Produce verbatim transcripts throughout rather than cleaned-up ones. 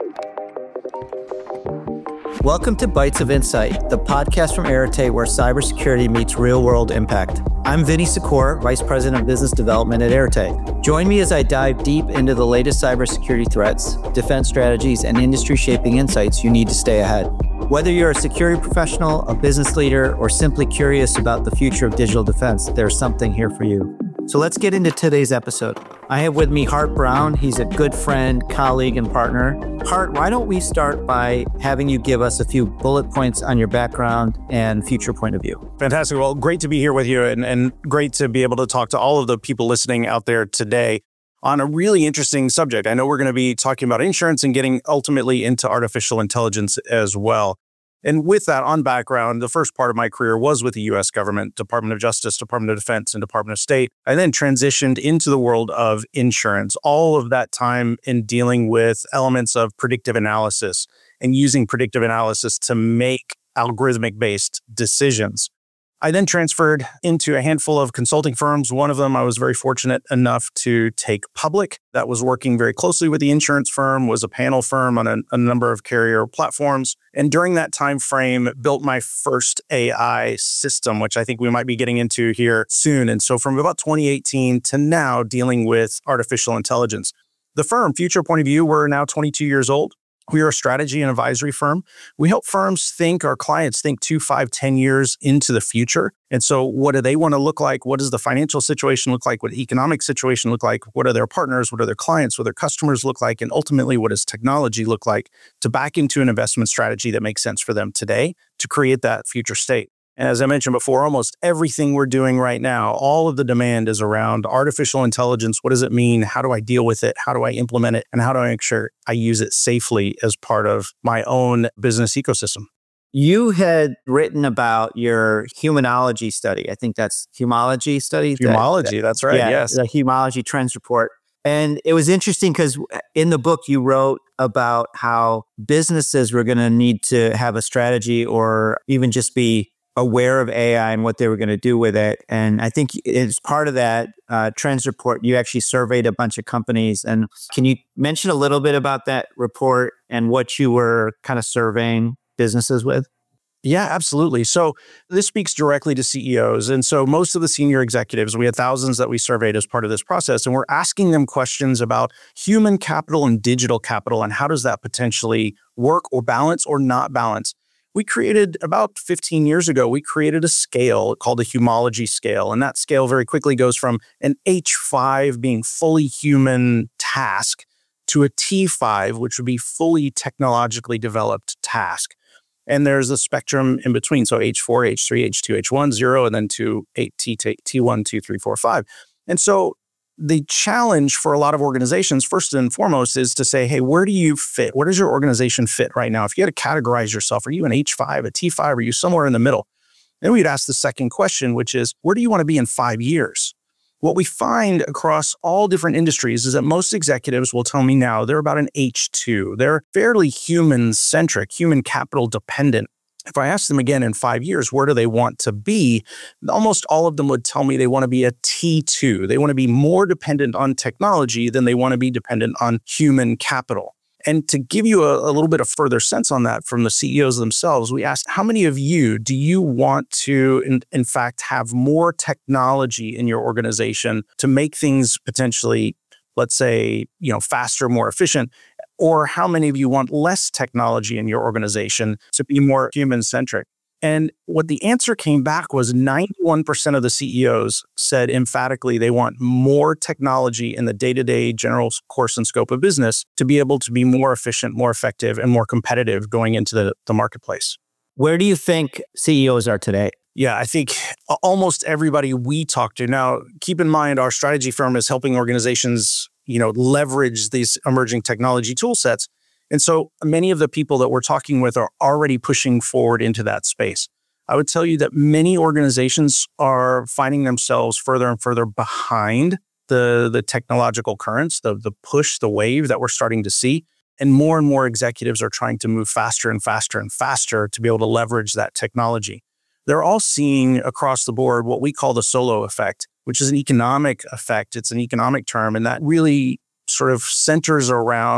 Welcome to Bites of Insight, the podcast from Arete where cybersecurity meets real-world impact. I'm Vinny Secor, Vice President of Business Development at Arete. Join me as I dive deep into the latest cybersecurity threats, defense strategies, and industry-shaping insights you need to stay ahead. Whether you're a security professional, a business leader, or simply curious about the future of digital defense, there's something here for you. So let's get into today's episode. I have with me Hart Brown. He's a good friend, colleague, and partner. Hart, why don't we start by having you give us a few bullet points on your background and future point of view? Fantastic. Well, great to be here with you and, and great to be able to talk to all of the people listening out there today on a really interesting subject. I know we're going to be talking about insurance and getting ultimately into artificial intelligence as well. And with that on background, the first part of my career was with the U S government, Department of Justice, Department of Defense, and Department of State. I then transitioned into the world of insurance, all of that time in dealing with elements of predictive analysis and using predictive analysis to make algorithmic-based decisions. I then transferred into a handful of consulting firms. One of them I was very fortunate enough to take public. That was working very closely with the insurance firm, was a panel firm on a, a number of carrier platforms. And during that time frame, built my first A I system, which I think we might be getting into here soon. And so from about twenty eighteen to now, dealing with artificial intelligence. The firm, Future Point of View, we're now twenty-two years old. We are a strategy and advisory firm. We help firms think, our clients think two, five, ten years into the future. And so what do they want to look like? What does the financial situation look like? What the economic situation look like? What are their partners? What are their clients? What do their customers look like? And ultimately, what does technology look like to back into an investment strategy that makes sense for them today to create that future state? And as I mentioned before, almost everything we're doing right now, all of the demand is around artificial intelligence. What does it mean? How do I deal with it? How do I implement it? And how do I make sure I use it safely as part of my own business ecosystem? You had written about your humanology study. I think that's humology study. Humology, that, that, that's right, yeah, yes. The Humology Trends Report. And it was interesting because in the book you wrote about how businesses were going to need to have a strategy or even just be aware of A I and what they were going to do with it. And I think as part of that uh, trends report, you actually surveyed a bunch of companies. And can you mention a little bit about that report and what you were kind of surveying businesses with? Yeah, absolutely. So this speaks directly to C E Os. And so most of the senior executives, we had thousands that we surveyed as part of this process, and we're asking them questions about human capital and digital capital and how does that potentially work or balance or not balance. We created, about fifteen years ago, we created a scale called the Humology scale. And that scale very quickly goes from an H five being fully human task to a T five, which would be fully technologically developed task. And there's a spectrum in between. So H four, H three, H two, H one, zero, and then to eight, T, T one, two, three, four, five. And so the challenge for a lot of organizations, first and foremost, is to say, hey, where do you fit? Where does your organization fit right now? If you had to categorize yourself, are you an H five, a T five, are you somewhere in the middle? Then we'd ask the second question, which is, where do you want to be in five years? What we find across all different industries is that most executives will tell me now they're about an H two. They're fairly human-centric, human capital dependent. If I ask them again in five years, where do they want to be? Almost all of them would tell me they want to be a T two. They want to be more dependent on technology than they want to be dependent on human capital. And to give you a, a little bit of further sense on that from the C E Os themselves, we asked, how many of you do you want to, in, in fact, have more technology in your organization to make things potentially, let's say, you know, faster, more efficient? Or how many of you want less technology in your organization to be more human-centric? And what the answer came back was ninety-one percent of the C E Os said emphatically they want more technology in the day-to-day general course and scope of business to be able to be more efficient, more effective, and more competitive going into the, the marketplace. Where do you think C E Os are today? Yeah, I think almost everybody we talk to. Now, keep in mind, our strategy firm is helping organizations, you know, leverage these emerging technology tool sets. And so many of the people that we're talking with are already pushing forward into that space. I would tell you that many organizations are finding themselves further and further behind the, the technological currents, the, the push, the wave that we're starting to see. And more and more executives are trying to move faster and faster and faster to be able to leverage that technology. They're all seeing across the board what we call the solo effect, which is an economic effect. It's an economic term, and that really sort of centers around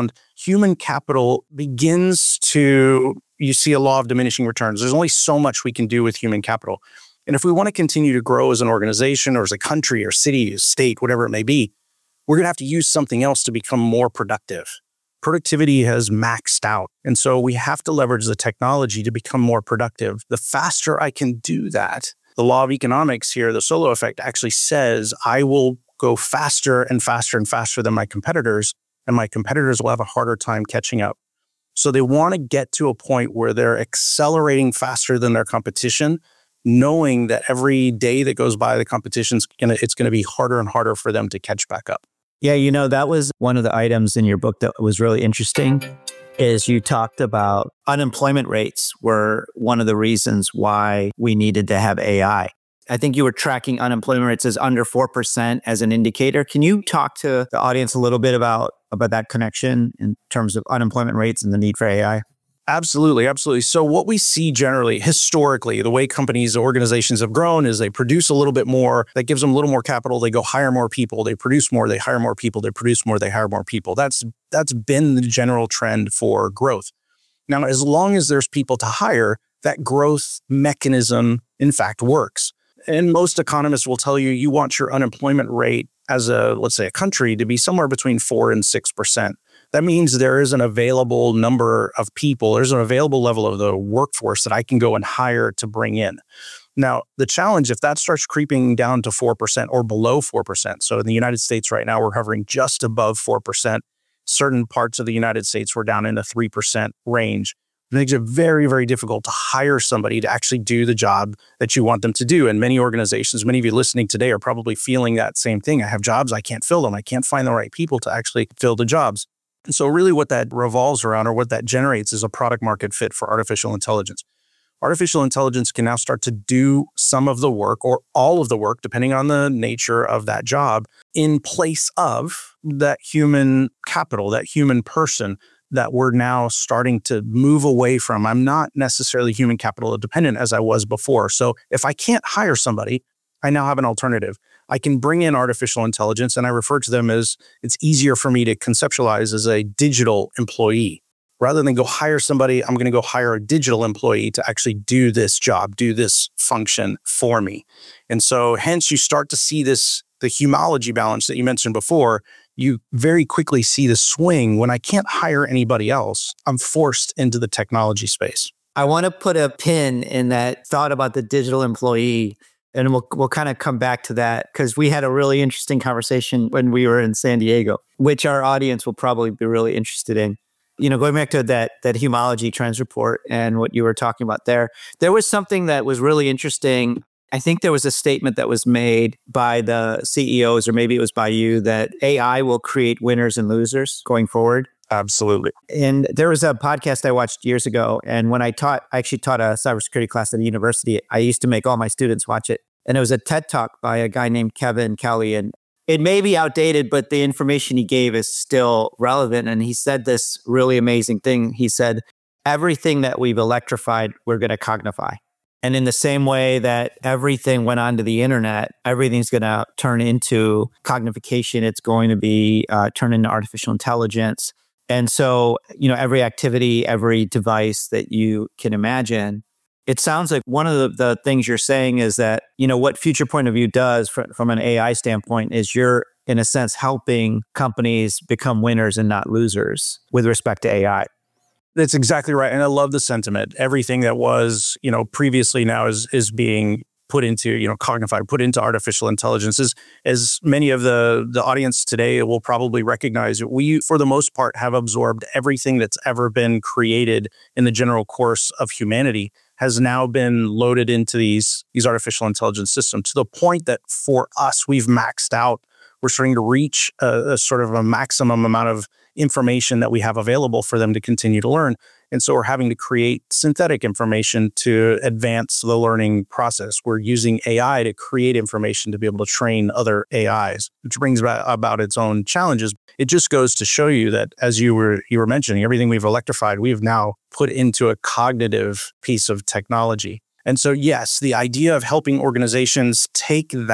human capital begins to, you see a law of diminishing returns. There's only so much we can do with human capital. And if we want to continue to grow as an organization or as a country or city, state, whatever it may be, we're going to have to use something else to become more productive. Productivity has maxed out. And so we have to leverage the technology to become more productive. The faster I can do that, the law of economics here, the Solow effect actually says I will go faster and faster and faster than my competitors, and my competitors will have a harder time catching up. So they want to get to a point where they're accelerating faster than their competition, knowing that every day that goes by, the competition's gonna, it's going to be harder and harder for them to catch back up. Yeah, you know, that was one of the items in your book that was really interesting, is you talked about unemployment rates were one of the reasons why we needed to have A I. I think you were tracking unemployment rates as under four percent as an indicator. Can you talk to the audience a little bit about, about that connection in terms of unemployment rates and the need for A I? Absolutely, absolutely. So what we see generally, historically, the way companies, organizations have grown is they produce a little bit more, that gives them a little more capital, they go hire more people, they produce more, they hire more people, they produce more, they hire more people. That's that's been the general trend for growth. Now, as long as there's people to hire, that growth mechanism, in fact, works. And most economists will tell you, you want your unemployment rate as a, let's say, a country to be somewhere between four and six percent. That means there is an available number of people, there's an available level of the workforce that I can go and hire to bring in. Now, the challenge, if that starts creeping down to four percent or below four percent, so in the United States right now, we're hovering just above four percent. Certain parts of the United States were down in the three percent range. It makes it very, very difficult to hire somebody to actually do the job that you want them to do. And many organizations, many of you listening today are probably feeling that same thing. I have jobs, I can't fill them. I can't find the right people to actually fill the jobs. And so really what that revolves around, or what that generates, is a product market fit for artificial intelligence. Artificial intelligence can now start to do some of the work, or all of the work, depending on the nature of that job, in place of that human capital, that human person that we're now starting to move away from. I'm not necessarily human capital dependent as I was before. So if I can't hire somebody, I now have an alternative. I can bring in artificial intelligence, and I refer to them as, it's easier for me to conceptualize as a digital employee. Rather than go hire somebody, I'm going to go hire a digital employee to actually do this job, do this function for me. And so hence you start to see this, the homology balance that you mentioned before, you very quickly see the swing. When I can't hire anybody else, I'm forced into the technology space. I want to put a pin in that thought about the digital employee. And we'll we'll kind of come back to that, because we had a really interesting conversation when we were in San Diego, which our audience will probably be really interested in. You know, going back to that that homology trends report and what you were talking about there, there was something that was really interesting. I think there was a statement that was made by the C E Os, or maybe it was by you, that A I will create winners and losers going forward. Absolutely. And there was a podcast I watched years ago. And when I taught, I actually taught a cybersecurity class at a university. I used to make all my students watch it. And it was a TED Talk by a guy named Kevin Kelly. And it may be outdated, but the information he gave is still relevant. And he said this really amazing thing. He said, everything that we've electrified, we're going to cognify. And in the same way that everything went onto the internet, everything's going to turn into cognification. It's going to be uh, turned into artificial intelligence. And so, you know, every activity, every device that you can imagine, it sounds like one of the, the things you're saying is that, you know, what Future Point of View does fr- from an A I standpoint is you're, in a sense, helping companies become winners and not losers with respect to A I. That's exactly right. And I love the sentiment. Everything that was, you know, previously now is is being put into, you know, Cognify, put into artificial intelligence. As, as many of the, the audience today will probably recognize, we, for the most part, have absorbed everything that's ever been created in the general course of humanity has now been loaded into these, these artificial intelligence systems, to the point that for us, we've maxed out. We're starting to reach a, a sort of a maximum amount of information that we have available for them to continue to learn. And so we're having to create synthetic information to advance the learning process. We're using A I to create information to be able to train other A Is, which brings about, about its own challenges. It just goes to show you that, as you were you were mentioning, everything we've electrified, we've now put into a cognitive piece of technology. And so, yes, the idea of helping organizations take that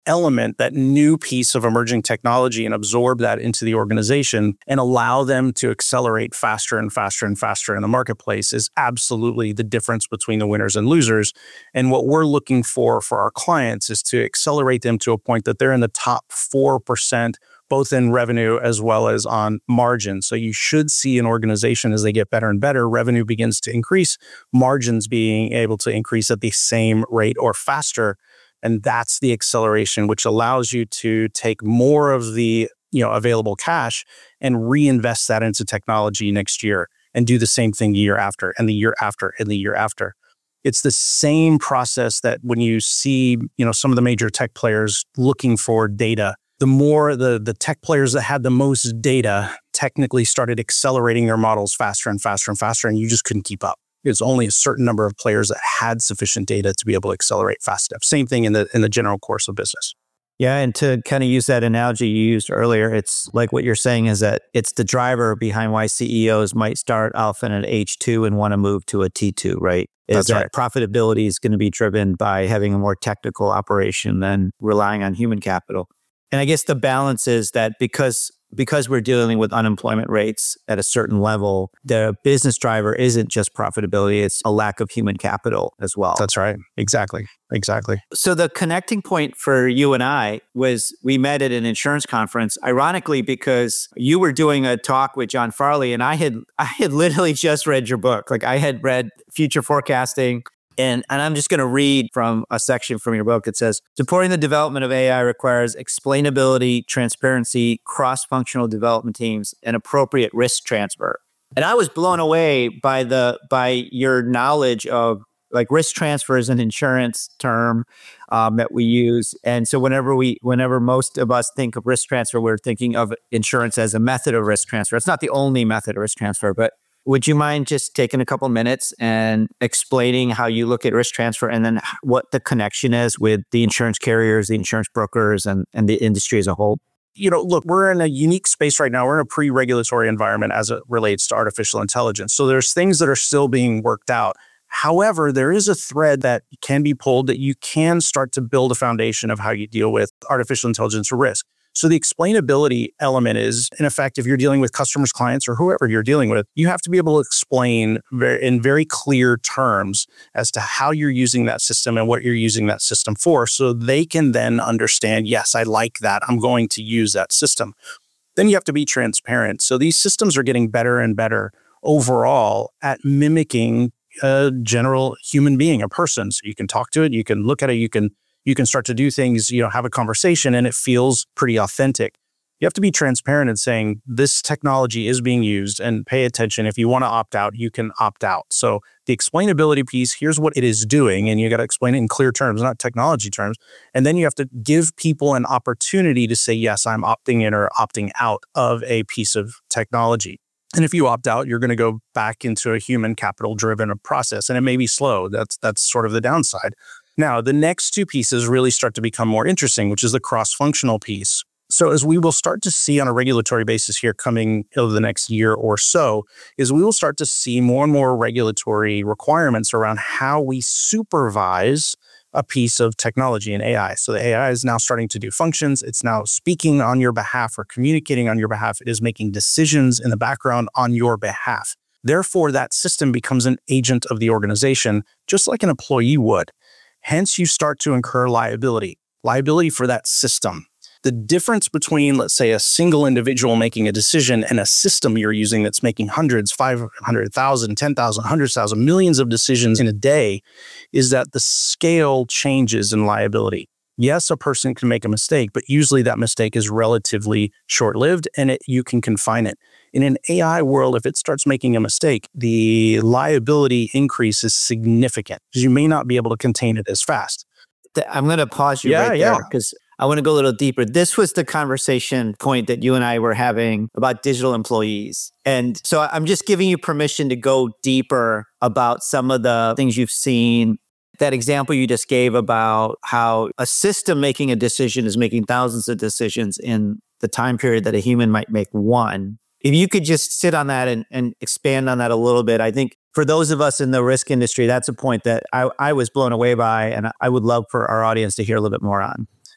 element, that new piece of emerging technology and absorb that into the organization and allow them to accelerate faster and faster and faster in the marketplace is absolutely the difference between the winners and losers. And what we're looking for for our clients is to accelerate them to a point that they're in the top four percent, both in revenue as well as on margin. So you should see an organization, as they get better and better, revenue begins to increase, margins being able to increase at the same rate or faster. And that's the acceleration, which allows you to take more of the, you know, available cash and reinvest that into technology next year and do the same thing the year after and the year after and the year after. It's the same process that when you see, you know, some of the major tech players looking for data, the more the, the tech players that had the most data technically started accelerating their models faster and faster and faster, and you just couldn't keep up. It's only a certain number of players that had sufficient data to be able to accelerate fast enough. Same thing in the in the general course of business. Yeah, and to kind of use that analogy you used earlier, it's like what you're saying is that it's the driver behind why C E Os might start off in an H two and want to move to a T two, right? Is That's that right. Profitability is going to be driven by having a more technical operation than relying on human capital. And I guess the balance is that because because we're dealing with unemployment rates at a certain level, the business driver isn't just profitability, it's a lack of human capital as well. That's right. Exactly. Exactly. So the connecting point for you and I was we met at an insurance conference, ironically, because you were doing a talk with John Farley and I had I had literally just read your book. Like I had read Future Forecasting. And, and I'm just going to read from a section from your book. It says, supporting the development of A I requires explainability, transparency, cross-functional development teams, and appropriate risk transfer. And I was blown away by the by your knowledge of like risk transfer is an insurance term um, that we use. And so whenever we, whenever most of us think of risk transfer, we're thinking of insurance as a method of risk transfer. It's not the only method of risk transfer, but would you mind just taking a couple minutes and explaining how you look at risk transfer and then what the connection is with the insurance carriers, the insurance brokers, and, and the industry as a whole? You know, look, we're in a unique space right now. We're in a pre-regulatory environment as it relates to artificial intelligence. So there's things that are still being worked out. However, there is a thread that can be pulled that you can start to build a foundation of how you deal with artificial intelligence risk. So the explainability element is, in effect, if you're dealing with customers, clients, or whoever you're dealing with, you have to be able to explain very, in very clear terms as to how you're using that system and what you're using that system for, so they can then understand, yes, I like that. I'm going to use that system. Then you have to be transparent. So these systems are getting better and better overall at mimicking a general human being, a person. So you can talk to it, you can look at it, you can You can start to do things, you know, have a conversation, and it feels pretty authentic. You have to be transparent in saying this technology is being used and pay attention. If you want to opt out, you can opt out. So the explainability piece, here's what it is doing, and you got to explain it in clear terms, not technology terms. And then you have to give people an opportunity to say, yes, I'm opting in or opting out of a piece of technology. And if you opt out, you're going to go back into a human capital driven process, and it may be slow. That's that's sort of the downside. Now, the next two pieces really start to become more interesting, which is the cross-functional piece. So as we will start to see on a regulatory basis here coming over the next year or so, is we will start to see more and more regulatory requirements around how we supervise a piece of technology in A I. So the A I is now starting to do functions. It's now speaking on your behalf or communicating on your behalf. It is making decisions in the background on your behalf. Therefore, that system becomes an agent of the organization, just like an employee would. Hence, you start to incur liability, liability for that system. The difference between, let's say, a single individual making a decision and a system you're using that's making hundreds, five hundred thousand, ten thousand, one hundred thousand, millions of decisions in a day is that the scale changes in liability. Yes, a person can make a mistake, but usually that mistake is relatively short-lived and it, you can confine it. In an A I world, if it starts making a mistake, the liability increase is significant because you may not be able to contain it as fast. I'm going to pause you yeah, right yeah. there because I want to go a little deeper. This was the conversation point that you and I were having about digital employees. And so I'm just giving you permission to go deeper about some of the things you've seen. That example you just gave about how a system making a decision is making thousands of decisions in the time period that a human might make one. If you could just sit on that and, and expand on that a little bit, I think for those of us in the risk industry, that's a point that I, I was blown away by, and I would love for our audience to hear a little bit more on.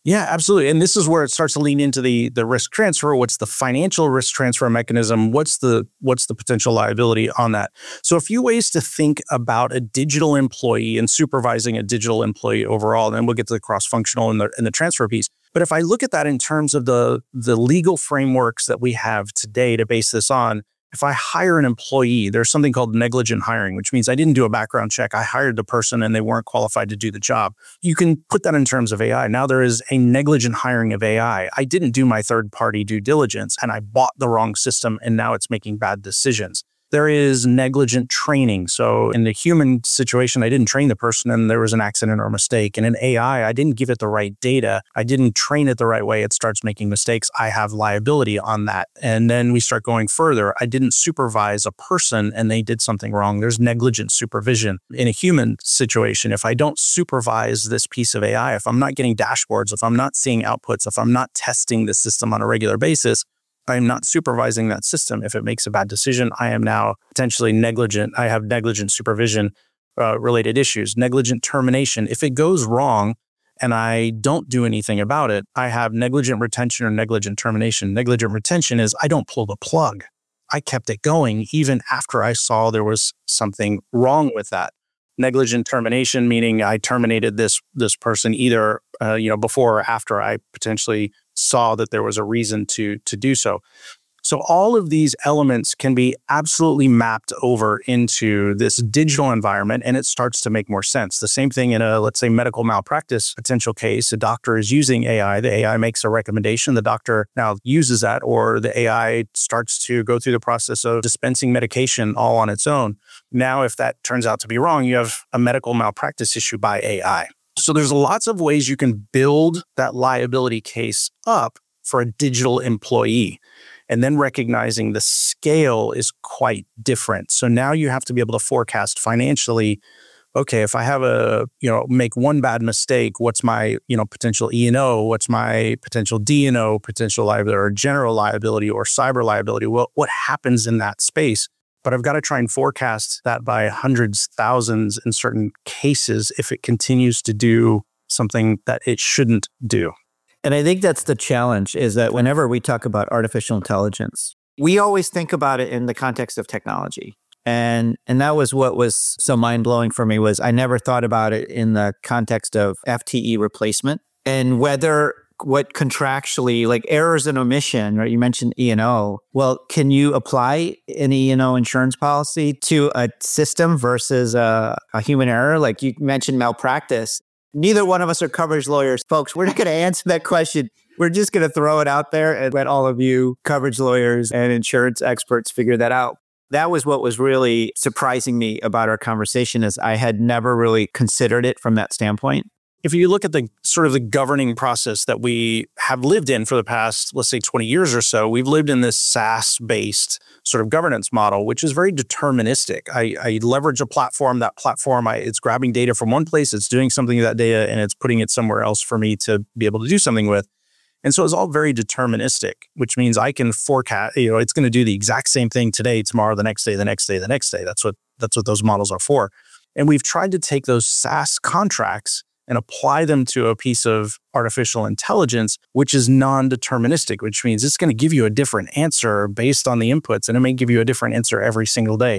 Yeah, absolutely. And this is where it starts to lean into the the risk transfer. What's the financial risk transfer mechanism? What's the what's the potential liability on that? So a few ways to think about a digital employee and supervising a digital employee overall. And then we'll get to the cross-functional and the and the transfer piece. But if I look at that in terms of the the legal frameworks that we have today to base this on, if I hire an employee, there's something called negligent hiring, which means I didn't do a background check. I hired the person and they weren't qualified to do the job. You can put that in terms of A I. Now there is a negligent hiring of A I. I didn't do my third-party due diligence and I bought the wrong system and now it's making bad decisions. There is negligent training. So in the human situation, I didn't train the person and there was an accident or mistake. And in A I, I didn't give it the right data. I didn't train it the right way. It starts making mistakes. I have liability on that. And then we start going further. I didn't supervise a person and they did something wrong. There's negligent supervision. In a human situation, if I don't supervise this piece of A I, if I'm not getting dashboards, if I'm not seeing outputs, if I'm not testing the system on a regular basis, I am not supervising that system. If it makes a bad decision, I am now potentially negligent. I have negligent supervision uh, related issues, negligent termination. If it goes wrong and I don't do anything about it, I have negligent retention or negligent termination. Negligent retention is I don't pull the plug. I kept it going even after I saw there was something wrong with that. Negligent termination, meaning I terminated this this person either uh, you know before or after I potentially saw that there was a reason to to do so. So all of these elements can be absolutely mapped over into this digital environment, and it starts to make more sense. The same thing in a, let's say, medical malpractice potential case. A doctor is using A I. The A I makes a recommendation. The doctor now uses that, or the A I starts to go through the process of dispensing medication all on its own. Now, if that turns out to be wrong, you have a medical malpractice issue by A I. So there's lots of ways you can build that liability case up for a digital employee. And then recognizing the scale is quite different. So now you have to be able to forecast financially, okay, if I have a, you know, make one bad mistake, what's my, you know, potential E and O, what's my potential D and O, potential liability or general liability or cyber liability? Well, what happens in that space? But I've got to try and forecast that by hundreds, thousands in certain cases if it continues to do something that it shouldn't do. And I think that's the challenge, is that whenever we talk about artificial intelligence, we always think about it in the context of technology. And and that was what was so mind-blowing for me, was I never thought about it in the context of F T E replacement and whether what contractually, like errors and omission, right? You mentioned E and O. Well, can you apply an E and O insurance policy to a system versus a, a human error? Like you mentioned malpractice. Neither one of us are coverage lawyers. Folks, we're not going to answer that question. We're just going to throw it out there and let all of you coverage lawyers and insurance experts figure that out. That was what was really surprising me about our conversation, is I had never really considered it from that standpoint. If you look at the sort of the governing process that we have lived in for the past, let's say twenty years or so, we've lived in this SaaS-based sort of governance model, which is very deterministic. I, I leverage a platform, that platform, I, it's grabbing data from one place, it's doing something with that data, and it's putting it somewhere else for me to be able to do something with. And so it's all very deterministic, which means I can forecast, you know, it's going to do the exact same thing today, tomorrow, the next day, the next day, the next day. That's what that's what those models are for. And we've tried to take those SaaS contracts and apply them to a piece of artificial intelligence, which is non-deterministic, which means it's going to give you a different answer based on the inputs, and it may give you a different answer every single day.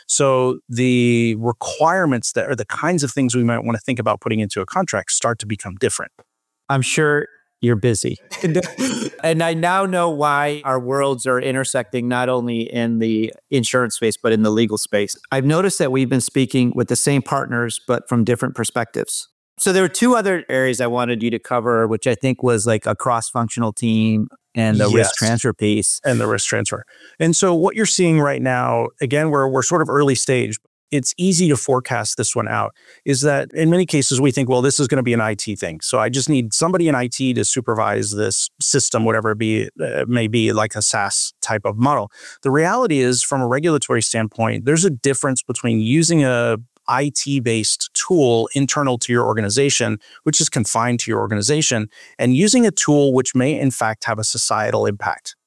So the requirements that are the kinds of things we might want to think about putting into a contract start to become different. I'm sure you're busy. And I now know why our worlds are intersecting, not only in the insurance space, but in the legal space. I've noticed that we've been speaking with the same partners, but from different perspectives. So there were two other areas I wanted you to cover, which I think was like a cross-functional team and the Yes. risk transfer piece. And the risk transfer. And so what you're seeing right now, again, we're, we're sort of early stage. It's easy to forecast this one out, is that in many cases we think, well, this is going to be an I T thing. So I just need somebody in I T to supervise this system, whatever it be, it may be, like a SaaS type of model. The reality is, from a regulatory standpoint, there's a difference between using a I T-based tool internal to your organization, which is confined to your organization, and using a tool which may in fact have a societal impact.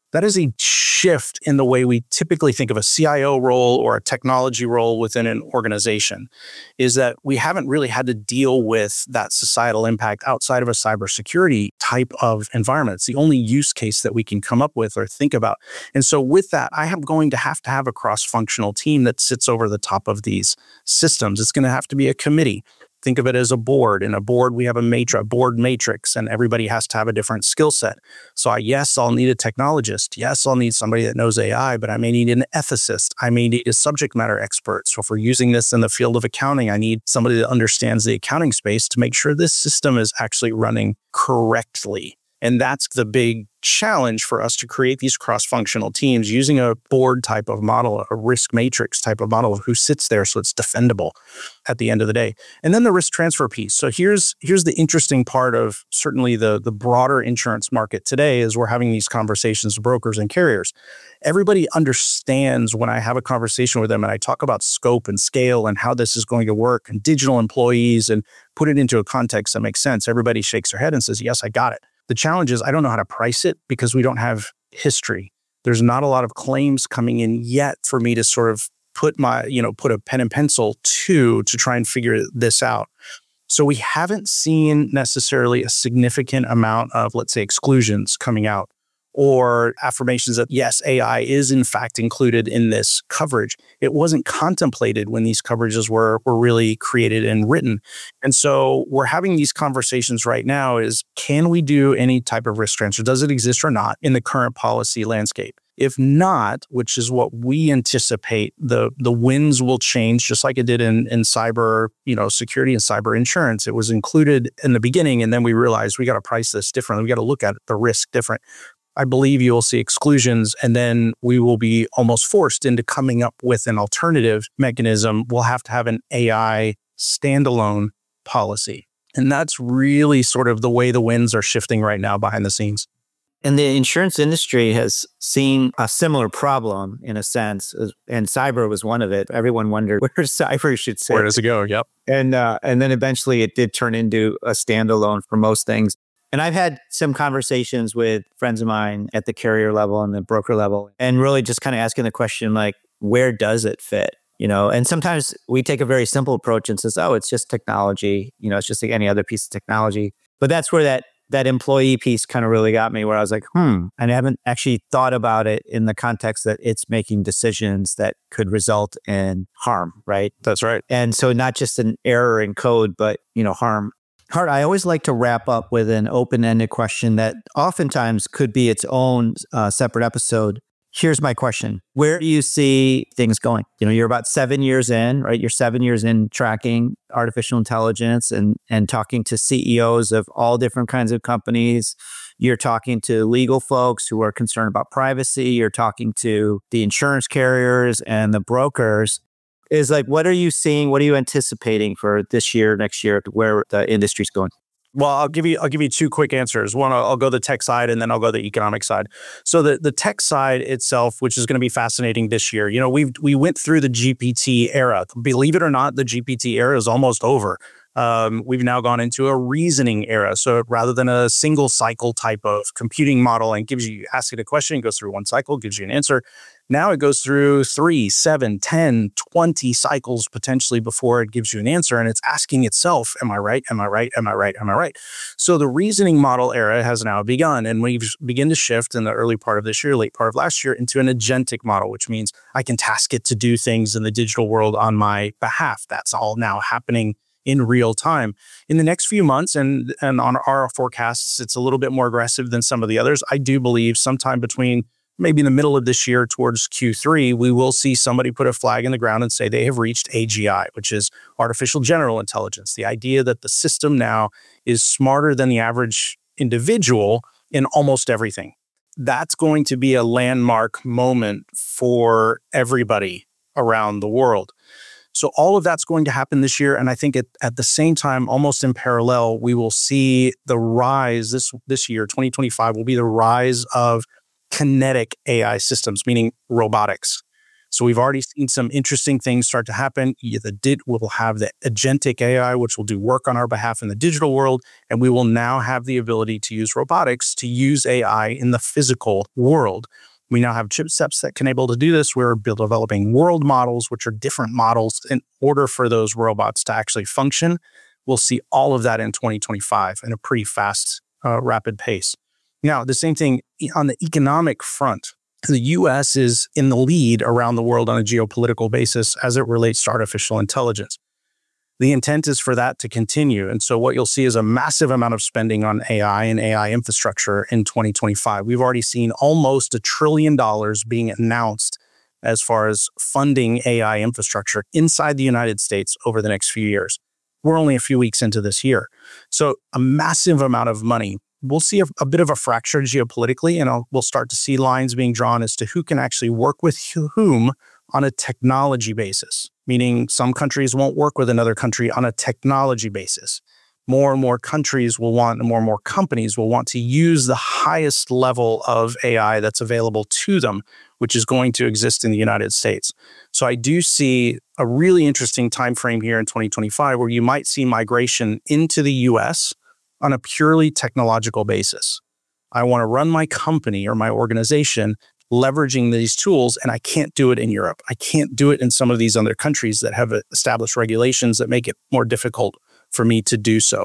That is a shift in the way we typically think of a C I O role or a technology role within an organization, is that we haven't really had to deal with that societal impact outside of a cybersecurity type of environment. It's the only use case that we can come up with or think about. And so with that, I am going to have to have a cross-functional team that sits over the top of these systems. It's going to have to be a committee. Think of it as a board. In a board, we have a matrix, a board matrix, and everybody has to have a different skill set. So I, yes, I'll need a technologist. Yes, I'll need somebody that knows A I, but I may need an ethicist. I may need a subject matter expert. So if we're using this in the field of accounting, I need somebody that understands the accounting space to make sure this system is actually running correctly. And that's the big challenge for us to create these cross-functional teams using a board type of model, a risk matrix type of model of who sits there so it's defendable at the end of the day. And then the risk transfer piece. So here's here's the interesting part of certainly the, the broader insurance market today is we're having these conversations with brokers and carriers. Everybody understands when I have a conversation with them and I talk about scope and scale and how this is going to work and digital employees and put it into a context that makes sense. Everybody shakes their head and says, yes, I got it. The challenge is I don't know how to price it because we don't have history. There's not a lot of claims coming in yet for me to sort of put my, you know, put a pen and pencil to, to try and figure this out. So we haven't seen necessarily a significant amount of, let's say, exclusions coming out or affirmations that, yes, A I is in fact included in this coverage. It wasn't contemplated when these coverages were, were really created and written. And so we're having these conversations right now is, can we do any type of risk transfer? Does it exist or not in the current policy landscape? If not, which is what we anticipate, the, the winds will change just like it did in, in cyber, you know, security and cyber insurance. It was included in the beginning, and then we realized we got to price this differently. We got to look at the risk different. I believe you will see exclusions, and then we will be almost forced into coming up with an alternative mechanism. We'll have to have an A I standalone policy. And that's really sort of the way the winds are shifting right now behind the scenes. And the insurance industry has seen a similar problem in a sense, and cyber was one of it. Everyone wondered where cyber should sit. Where does it go? Yep. And uh, and then eventually it did turn into a standalone for most things. And I've had some conversations with friends of mine at the carrier level and the broker level, and really just kind of asking the question, like, where does it fit? You know, and sometimes we take a very simple approach and says, oh, it's just technology. You know, it's just like any other piece of technology. But that's where that that employee piece kind of really got me, where I was like, hmm, and I haven't actually thought about it in the context that it's making decisions that could result in harm, right? That's right. And so not just an error in code, but, you know, harm. Hart, I always like to wrap up with an open-ended question that oftentimes could be its own uh, separate episode. Here's my question. Where do you see things going? You know, you're about seven years in, right? You're seven years in tracking artificial intelligence and, and talking to C E Os of all different kinds of companies. You're talking to legal folks who are concerned about privacy. You're talking to the insurance carriers and the brokers. Is like, what are you seeing? What are you anticipating for this year, next year, where the industry's going? Well, I'll give you I'll give you two quick answers. One, I'll, I'll go the tech side, and then I'll go the economic side. So the, the tech side itself, which is going to be fascinating this year. You know, we we went through the G P T era. Believe it or not, the G P T era is almost over. Um, we've now gone into a reasoning era. So rather than a single cycle type of computing model and gives you, ask it a question, goes through one cycle, gives you an answer. Now it goes through three, seven, ten, twenty cycles potentially before it gives you an answer. And it's asking itself, am I right? Am I right? Am I right? Am I right? So the reasoning model era has now begun. And we've begun to shift in the early part of this year, late part of last year, into an agentic model, which means I can task it to do things in the digital world on my behalf. That's all now happening in real time. In the next few months, and, and on our forecasts, it's a little bit more aggressive than some of the others. I do believe sometime between maybe in the middle of this year towards Q three, we will see somebody put a flag in the ground and say they have reached A G I, which is artificial general intelligence. The idea that the system now is smarter than the average individual in almost everything. That's going to be a landmark moment for everybody around the world. So all of that's going to happen this year. And I think at, at the same time, almost in parallel, we will see the rise this, this year, twenty twenty-five, will be the rise of kinetic A I systems, meaning robotics. So we've already seen some interesting things start to happen. The did we'll have the agentic A I, which will do work on our behalf in the digital world, and we will now have the ability to use robotics to use A I in the physical world. We now have chipsets that can enable to do this. We're developing world models, which are different models in order for those robots to actually function. We'll see all of that in twenty twenty-five in a pretty fast, uh, rapid pace. Now, the same thing on the economic front. The U S is in the lead around the world on a geopolitical basis as it relates to artificial intelligence. The intent is for that to continue. And so what you'll see is a massive amount of spending on A I and A I infrastructure in twenty twenty-five. We've already seen almost a trillion dollars being announced as far as funding A I infrastructure inside the United States over the next few years. We're only a few weeks into this year. So a massive amount of money. We'll see a, a bit of a fracture geopolitically, and I'll, we'll start to see lines being drawn as to who can actually work with whom on a technology basis, meaning some countries won't work with another country on a technology basis. More and more countries will want, and more and more companies will want to use the highest level of A I that's available to them, which is going to exist in the United States. So I do see a really interesting time frame here in twenty twenty-five where you might see migration into the U S on a purely technological basis. I want to run my company or my organization leveraging these tools, and I can't do it in Europe. I can't do it in some of these other countries that have established regulations that make it more difficult for me to do so.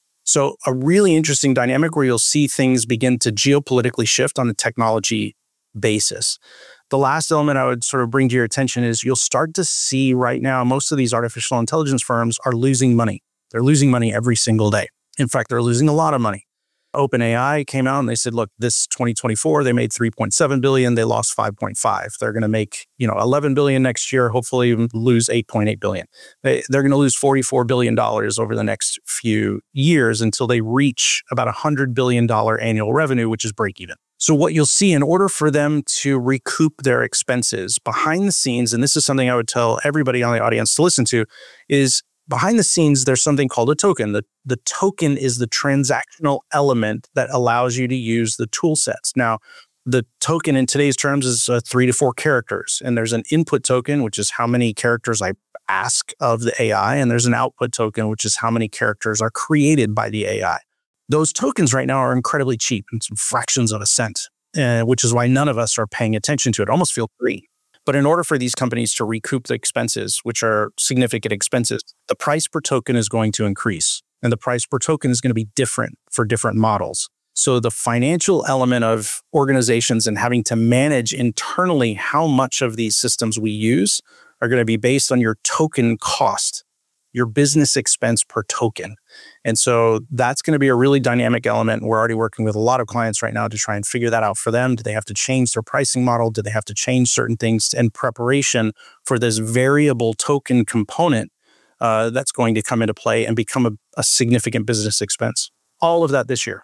So a really interesting dynamic where you'll see things begin to geopolitically shift on a technology basis. The last element I would sort of bring to your attention is you'll start to see right now, most of these artificial intelligence firms are losing money. They're losing money every single day. In fact, they're losing a lot of money. OpenAI came out and they said, look, this twenty twenty-four, they made three point seven billion dollars. They lost five point five. They're going to make, you know, eleven billion dollars next year, hopefully lose eight point eight billion dollars. They, they're going to lose forty-four billion dollars over the next few years until they reach about one hundred billion dollars annual revenue, which is break even. So what you'll see in order for them to recoup their expenses behind the scenes, and this is something I would tell everybody on the audience to listen to, is behind the scenes, there's something called a token. The, the token is the transactional element that allows you to use the tool sets. Now, the token in today's terms is uh, three to four characters. And there's an input token, which is how many characters I ask of the A I. And there's an output token, which is how many characters are created by the A I. Those tokens right now are incredibly cheap, and some fractions of a cent, uh, which is why none of us are paying attention to it. Almost feel free. But in order for these companies to recoup the expenses, which are significant expenses, the price per token is going to increase. And the price per token is going to be different for different models. So the financial element of organizations and having to manage internally how much of these systems we use are going to be based on your token cost, your business expense per token. And so that's going to be a really dynamic element. We're already working with a lot of clients right now to try and figure that out for them. Do they have to change their pricing model? Do they have to change certain things in preparation for this variable token component uh, that's going to come into play and become a, a significant business expense? All of that this year.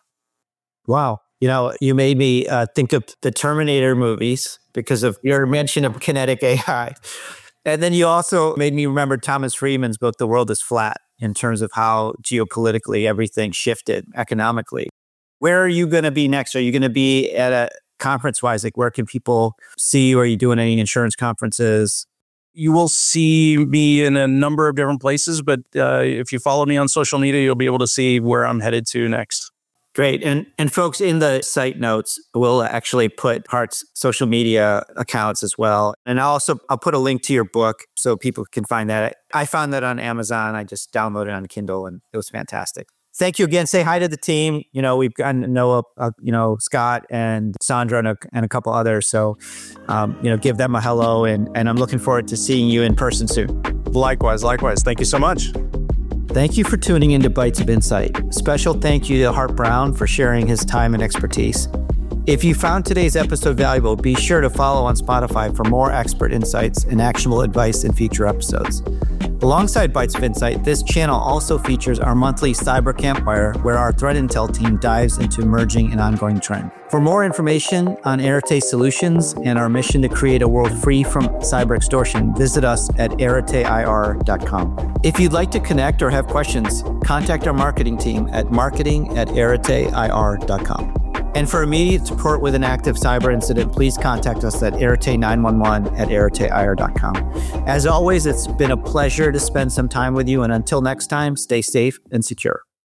Wow. You know, you made me uh, think of the Terminator movies because of your mention of kinetic A I. And then you also made me remember Thomas Friedman's book, The World is Flat, in terms of how geopolitically everything shifted economically. Where are you going to be next? Are you going to be at a conference-wise? Like, where can people see you? Are you doing any insurance conferences? You will see me in a number of different places, but uh, if you follow me on social media, you'll be able to see where I'm headed to next. Great. And and folks, in the site notes, we'll actually put Hart's social media accounts as well. And I'll also, I'll put a link to your book so people can find that. I found that on Amazon. I just downloaded it on Kindle and it was fantastic. Thank you again. Say hi to the team. You know, we've gotten Noah, uh, you know, Scott and Sandra and a, and a couple others. So, um, you know, give them a hello. And, and I'm looking forward to seeing you in person soon. Likewise, likewise. Thank you so much. Thank you for tuning into Bites of Insight. Special thank you to Hart Brown for sharing his time and expertise. If you found today's episode valuable, be sure to follow on Spotify for more expert insights and actionable advice in future episodes. Alongside Bites of Insight, this channel also features our monthly Cyber Campfire, where our threat intel team dives into emerging and ongoing trends. For more information on Arete Solutions and our mission to create a world free from cyber extortion, visit us at arete I R dot com. If you'd like to connect or have questions, contact our marketing team at marketing at arete I R dot com. And for immediate support with an active cyber incident, please contact us at arete nine one one at arete I R dot com. As always, it's been a pleasure to spend some time with you. And until next time, stay safe and secure.